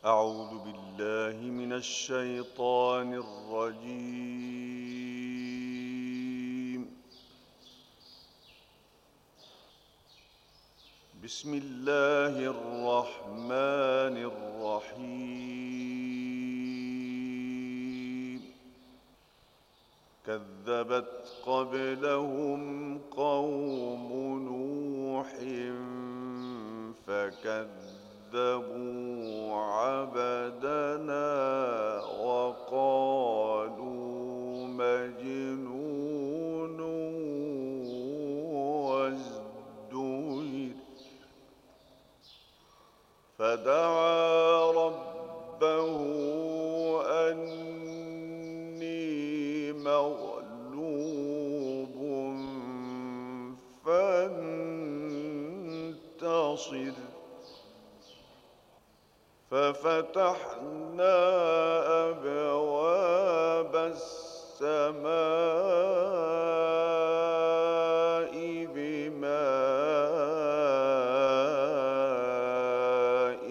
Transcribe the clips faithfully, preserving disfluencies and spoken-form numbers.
أعوذ بالله من الشيطان الرجيم. بسم الله الرحمن الرحيم. كذبت قبلهم قوم نوح فكذبوا عبدنا وقالوا مجنون وازدجر فدعا ربه أني مغلوب فانتصر ففتحنا أبواب السماء بماء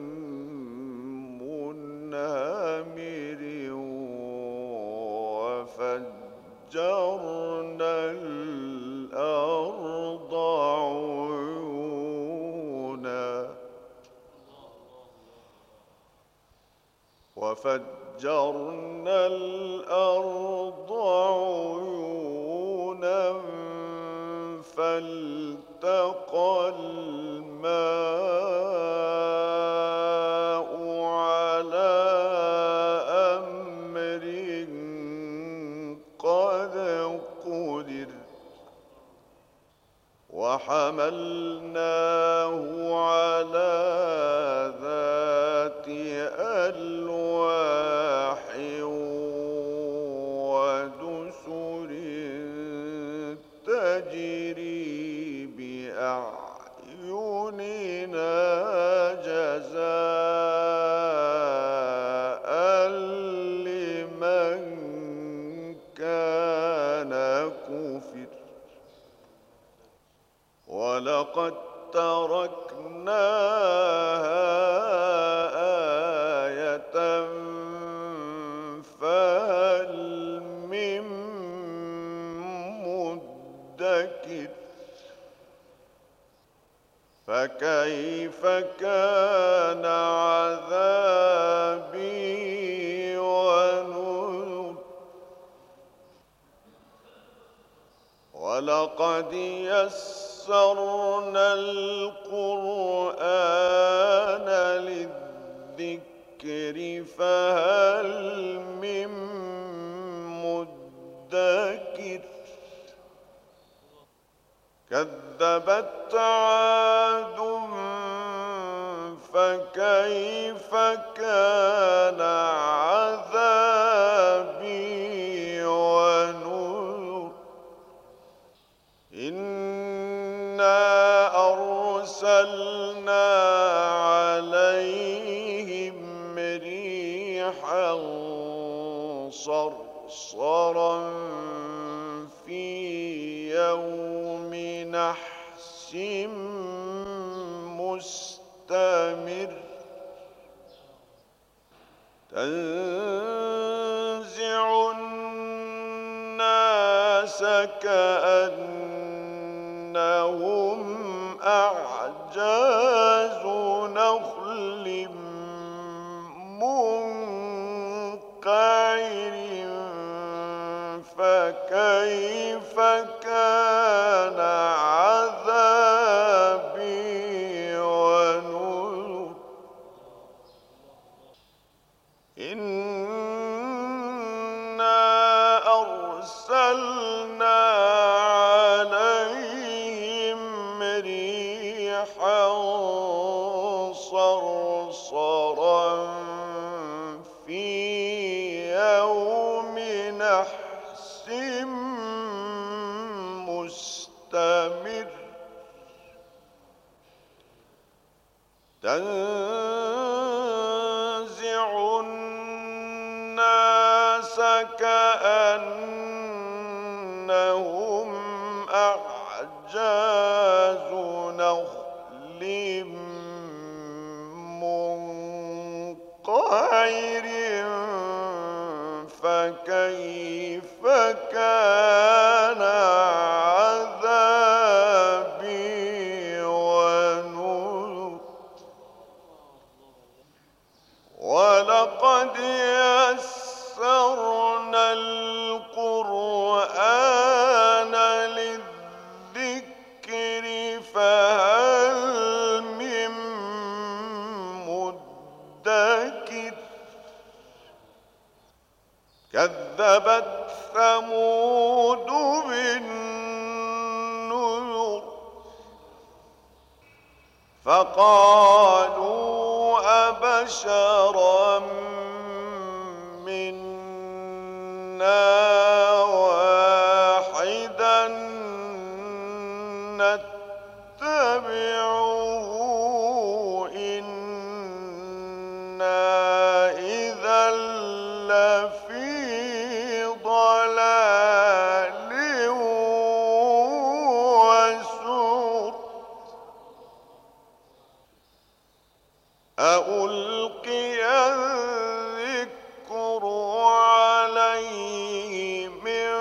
منهمر وفجرنا الأرض عيونا وفجرنا الأرض عيونا فالتقى الماء على أمر قد قدر وحملناه على ذات ألواح ودسر تجري بأعيننا جزاء لمن كان كفر ولقد تركناها آية فهل من مدكر فكيف كان عذابي ونذر ولقد يسرنا القرآن للذكر فهل من مدكر كذبت عاد فكيف كان عذابي ونذر إنا أرسلنا عليهم ريحا صرصرا في يوم نحس مستمر تنزع الناس كأنهم أعجاز نخل منقعر فكيف كان عذابي ونذر إنا أرسلنا عليهم ريحا صرصرا في يوم نحس مستمر تنزع الناس كأنهم أعجاز نخل منقعر ولقد يسرنا القرآن للذكر فهل من مدكر كذبت ثمود بالنذر فقالوا أبشرا منا واحدا نتبعه إنا إذا لفي ضلال وسعر أألقي الذكر عليه من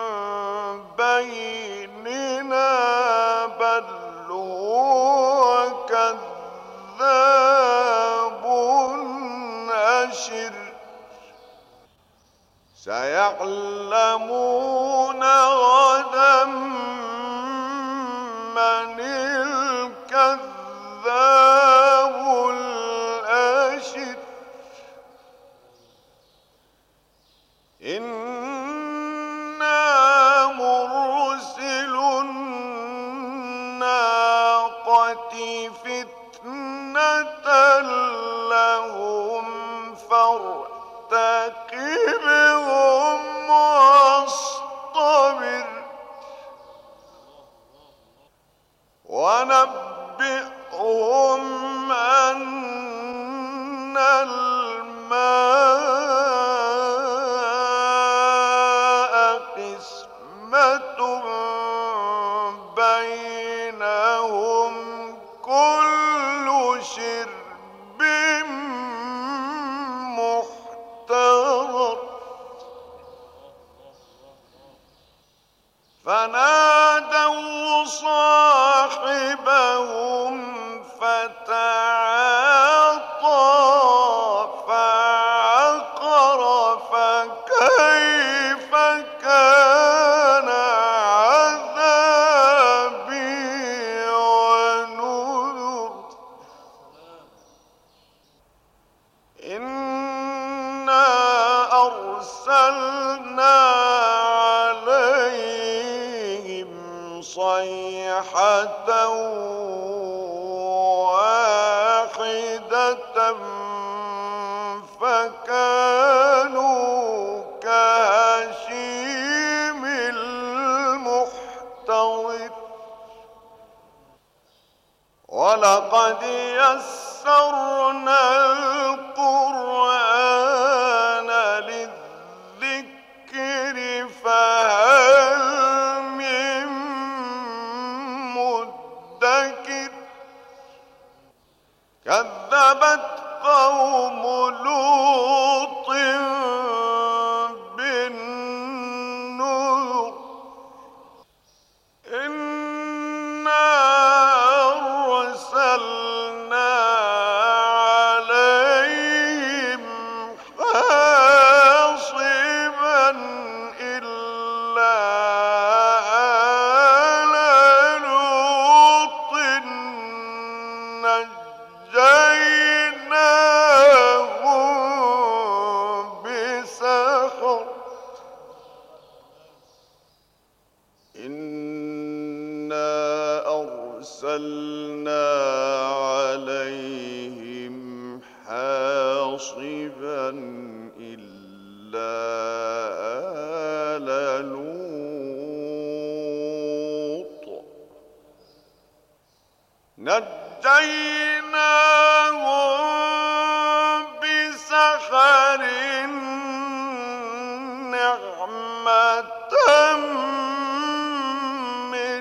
بيننا بل هو كذاب أشر سيعلمون غدا من الكذاب الأشر إنا مرسل الناقة فتنة لهم فارتقبهم واصطبر ونبئهم أن الماء قسمة بينهم كل شرب محتضر فنادوا صاحبهم فتعاطى فعقر فكيف كان عذابي ونذر إنا أرسلنا عليهم صيحة واحدة فكانوا كهشيم المحتضر ولقد يسرنا القرآن للذكر فهل من مدكر كذبت قوم لوط بالنذر إنا أرسلنا عليهم حاصبا إلا آل لوط نجيناهم بسحر إنا أرسلنا عليهم حاصبا إلا آل لوط نجيناهم بسحر نعمة من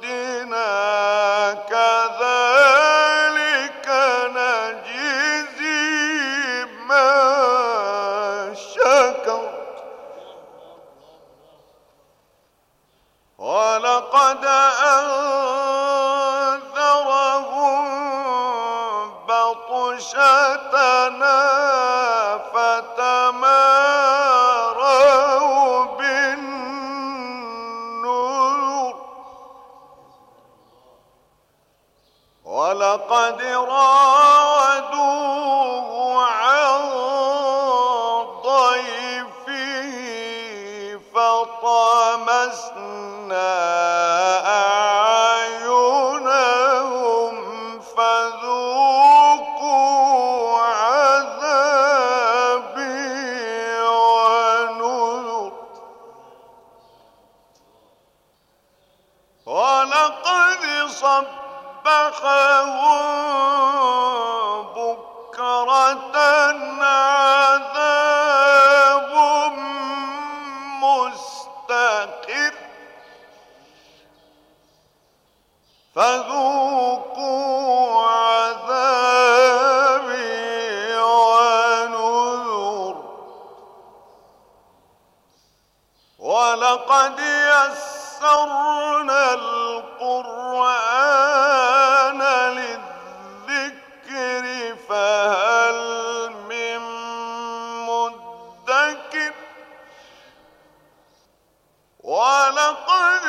عندنا كذلك نجزي بطشتنا فتماروا بالنذر ولقد راودوه عن ضيفه فطمسنا أعينهم فذوقوا عذابي ونذر ولقد صبحهم بكرة عذاب مستقر فذوقوا عذابي ونذر ولقد يسرنا القرآن للذكر فهل من مدكر ولقد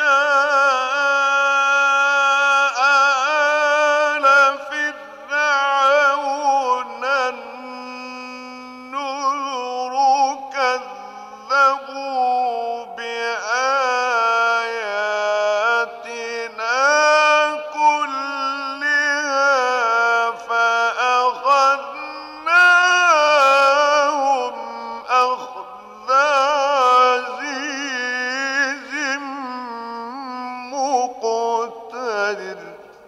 جاء آل فرعون النذر كذبوا بآياتنا كلها فأخذناهم أخذ عزيز مقتدر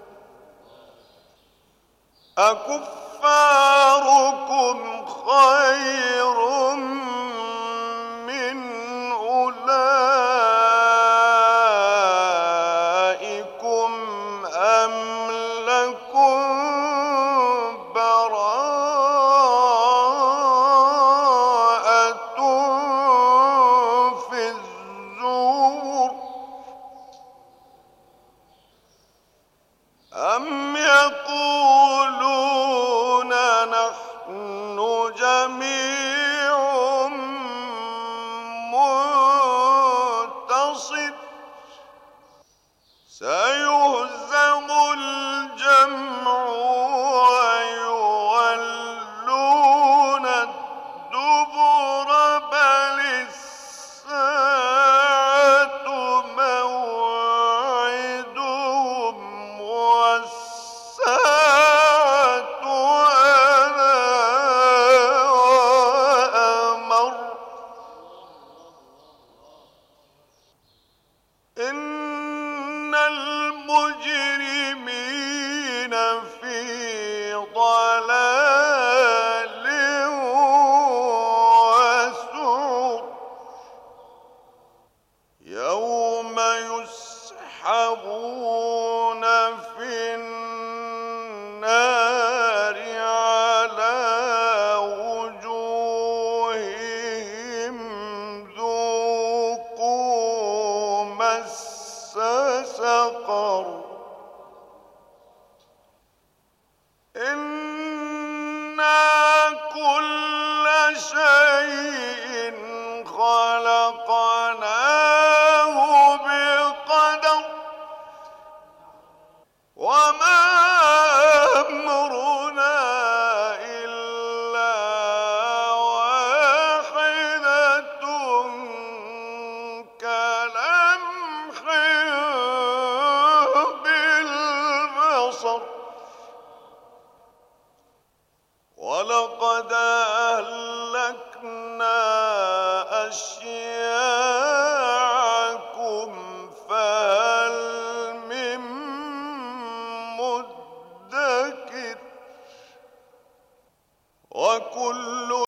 أكفاركم خير من أولئكم أم لكم براءة في الزبر أم يقولون نحن جميع منتصر سيهزم الجمع ويولون الدبر بل الساعة موعدهم والساعة أدهى وأمر إن المجرمين في ضلال وسعر يوم يسحبون في النار على وجوههم ذوقوا مس سقر إنا كل شيء خلقناه بقدر وما أمرنا إلا واحدة كلمح بالبصر ولقد أهلكنا أشياعكم فهل من مدكر وكل